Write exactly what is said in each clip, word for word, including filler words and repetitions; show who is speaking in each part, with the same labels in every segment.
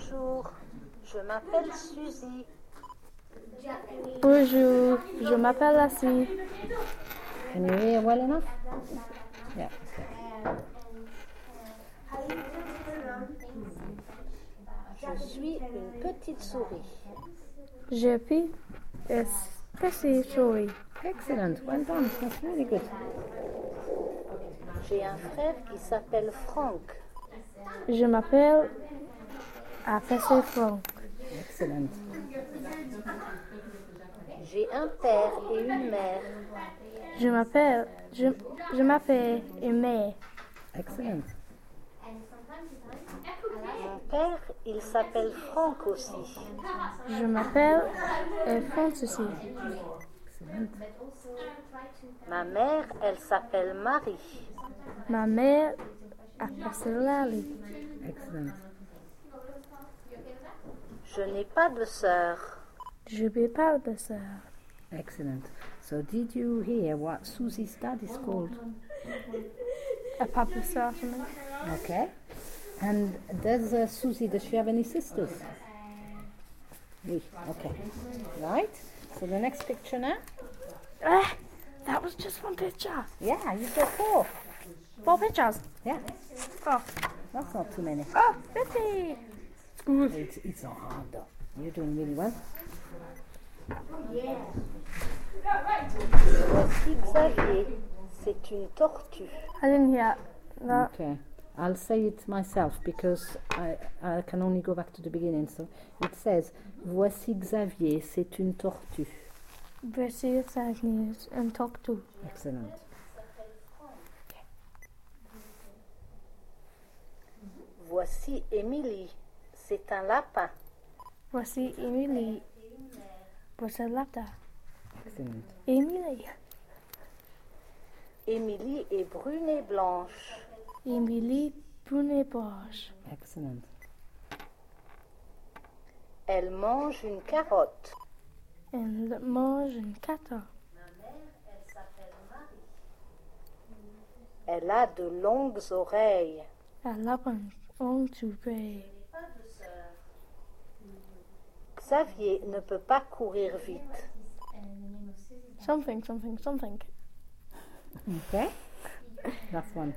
Speaker 1: Bonjour, je m'appelle Suzy.
Speaker 2: Bonjour, je m'appelle Lassie.
Speaker 3: Can you hear well enough? Yeah.
Speaker 1: Je suis une petite souris.
Speaker 2: Je suis une petite souris.
Speaker 3: Excellent. Well done. That's really good.
Speaker 1: J'ai un frère qui s'appelle Franck.
Speaker 2: Je m'appelle Affaire Franck.
Speaker 3: Excellent.
Speaker 1: J'ai un père et une mère.
Speaker 2: Je m'appelle je, je m'appelle une mère.
Speaker 3: Excellent.
Speaker 1: Mon père, il s'appelle Franck aussi.
Speaker 2: Je m'appelle euh, Franck aussi.
Speaker 3: Excellent.
Speaker 1: Ma mère, elle s'appelle Marie.
Speaker 2: Ma mère s'appelle Lali.
Speaker 3: Excellent.
Speaker 1: Je n'ai pas de sœur.
Speaker 2: Je n'ai pas de sœur.
Speaker 3: Excellent. So did you hear what Susie's dad is called?
Speaker 2: A papa sœur for me.
Speaker 3: Okay. And does uh, Susie, does she have any sisters? Oui. Okay. Right. So the next picture now.
Speaker 2: Ah, that was just one picture.
Speaker 3: Yeah, you've got four.
Speaker 2: Four pictures.
Speaker 3: Yeah.
Speaker 2: Oh,
Speaker 3: That's not too many.
Speaker 2: oh, fifty. Good.
Speaker 3: It's, it's not hard though. You're doing really well.
Speaker 1: Voici Xavier. C'est une tortue.
Speaker 2: I didn't hear that.
Speaker 3: Okay. I'll say it myself because I, I can only go back to the beginning. So it says, voici Xavier, c'est une tortue.
Speaker 2: Voici Xavier and talk to.
Speaker 3: Excellent.
Speaker 1: Voici Émilie. C'est un lapin.
Speaker 2: Voici Emily. Voici Lata.
Speaker 3: Excellent.
Speaker 2: Emily.
Speaker 1: Émilie est brune et blanche.
Speaker 2: Emily Brunet Bosch.
Speaker 3: Excellent.
Speaker 1: Elle mange une carotte.
Speaker 2: Elle mange une cata.
Speaker 1: Elle a de longues oreilles.
Speaker 2: Elle a un long toupet.
Speaker 1: Xavier ne peut pas courir vite.
Speaker 2: Something, something, something.
Speaker 3: Okay. Last one.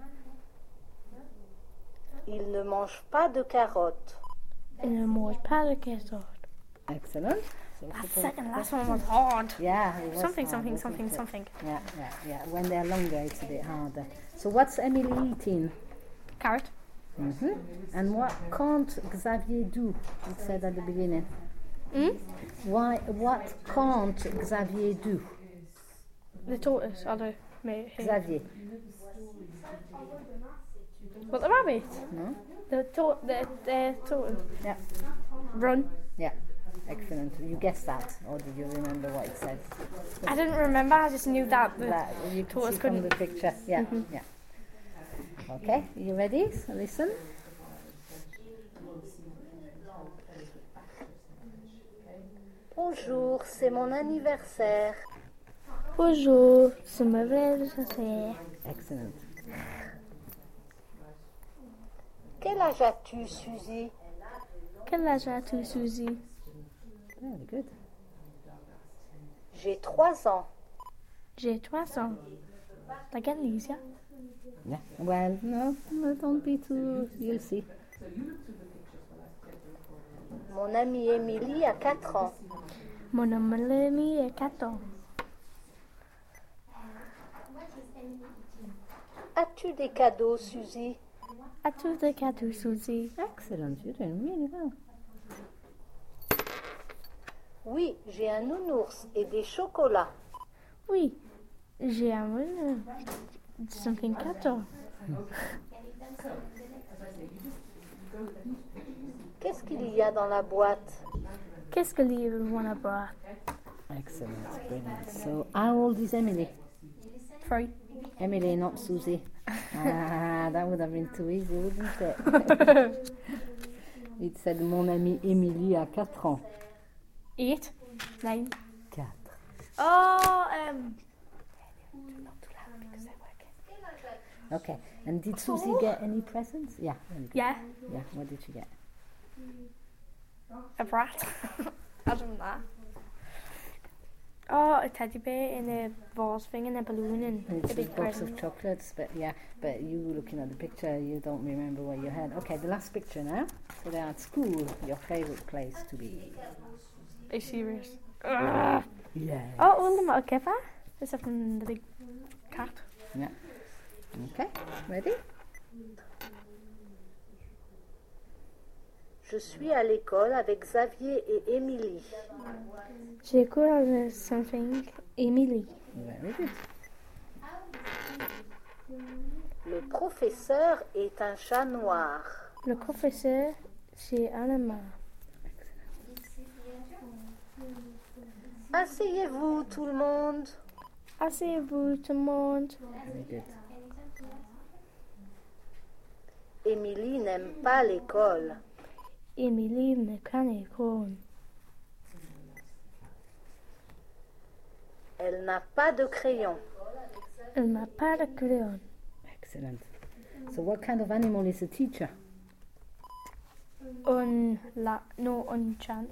Speaker 1: Il ne mange pas de carottes.
Speaker 2: Elle ne mange pas de carotte.
Speaker 3: Excellent. So
Speaker 2: That
Speaker 3: people-
Speaker 2: second last one was hard.
Speaker 3: Yeah. it was
Speaker 2: Something,
Speaker 3: hard,
Speaker 2: something,
Speaker 3: wasn't
Speaker 2: something,
Speaker 3: it?
Speaker 2: something.
Speaker 3: Yeah, yeah, yeah. When they're longer, it's a bit harder. So what's Emily eating?
Speaker 2: Carrot.
Speaker 3: hmm And what can't Xavier do? It said at the beginning.
Speaker 2: Hmm?
Speaker 3: Why? What can't Xavier do?
Speaker 2: The tortoise. I don't know.
Speaker 3: Xavier.
Speaker 2: What, the rabbit?
Speaker 3: No?
Speaker 2: The, tor- the, the tortoise.
Speaker 3: Yeah.
Speaker 2: Run.
Speaker 3: Yeah. Excellent. You guessed that, or did you remember what it said?
Speaker 2: I didn't remember. I just knew that. The
Speaker 3: That you can
Speaker 2: tortoise
Speaker 3: see from
Speaker 2: couldn't.
Speaker 3: the picture. Yeah. Yeah. Okay. You ready? So listen.
Speaker 1: Bonjour, c'est mon anniversaire.
Speaker 2: Bonjour, c'est ma anniversaire.
Speaker 3: Excellent.
Speaker 1: Quel âge as-tu, Suzy?
Speaker 2: Quel âge as-tu, Suzy?
Speaker 3: Very good.
Speaker 1: J'ai trois ans.
Speaker 2: J'ai trois ans. Like Alicia.
Speaker 3: Yeah. Well, no, no, don't be too. You'll see.
Speaker 1: Mon amie Émilie a quatre ans.
Speaker 2: Mon ami est quatre ans.
Speaker 1: As-tu des cadeaux, Suzy?
Speaker 2: As-tu des cadeaux, Suzy?
Speaker 3: Excellent. You're doing really well.
Speaker 1: Oui, j'ai un nounours et des chocolats.
Speaker 2: Oui, j'ai un euh, something cadeau.
Speaker 1: Qu'est-ce qu'il y a dans la boîte?
Speaker 2: Qu'est-ce que lui wanna boire?
Speaker 3: Excellent. Brilliant. So, how old is Emily?
Speaker 2: Three.
Speaker 3: Emily, not Susie. Ah, that would have been too easy, wouldn't it? It said mon amie Émilie a quatre ans.
Speaker 2: Eight. Nine.
Speaker 3: Quatre.
Speaker 2: Oh, um.
Speaker 3: Okay. And did Susie get any presents? Yeah. Very good.
Speaker 2: Yeah.
Speaker 3: Yeah. What did she get?
Speaker 2: A brat. I don't know. Oh, a teddy bear in a vase thing and a balloon and
Speaker 3: It's
Speaker 2: a
Speaker 3: a
Speaker 2: big
Speaker 3: box
Speaker 2: present.
Speaker 3: of chocolates, but yeah, but you looking at the picture, you don't remember what you had. Okay, the last picture now. So they're at school, your favorite place to be.
Speaker 2: Are you serious? Ugh.
Speaker 3: Yeah.
Speaker 2: Oh, well, the little kipper. Is that from the big cat?
Speaker 3: Yeah. Okay, ready?
Speaker 1: Je suis à l'école avec Xavier et Émilie.
Speaker 2: J'écoute something. Emily.
Speaker 3: Very good.
Speaker 1: Le professeur est un chat noir.
Speaker 2: Le professeur, c'est un animal.
Speaker 1: Asseyez-vous tout le monde.
Speaker 2: Asseyez-vous tout le monde.
Speaker 3: Very good.
Speaker 1: Émilie n'aime pas l'école.
Speaker 2: Emily ne kan ikke.
Speaker 1: Elle n'a pas de crayon.
Speaker 2: Elle n'a pas de crayon.
Speaker 3: Excellent. So what kind of animal is a teacher?
Speaker 2: Un la, no, un chan.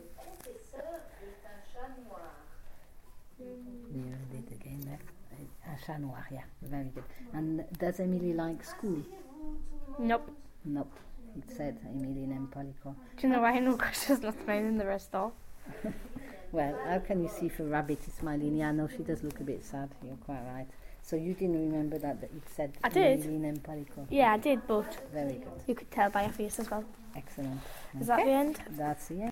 Speaker 3: We did it again there. A chat noir, yeah. Very good. And does Emily like school?
Speaker 2: Nope.
Speaker 3: Nope. It said Emily n'aime pas l'école.
Speaker 2: Do you know why? No, because she's not smiling the rest off.
Speaker 3: Well, how can you see if a rabbit is smiling? Yeah, no, she does look a bit sad. You're quite right. So you didn't remember that, that it said
Speaker 2: I did.
Speaker 3: Emily n'aime pas l'école?
Speaker 2: Yeah, I did, but
Speaker 3: Very good.
Speaker 2: you could tell by her face as well.
Speaker 3: Excellent.
Speaker 2: Is that the end?
Speaker 3: That's the end.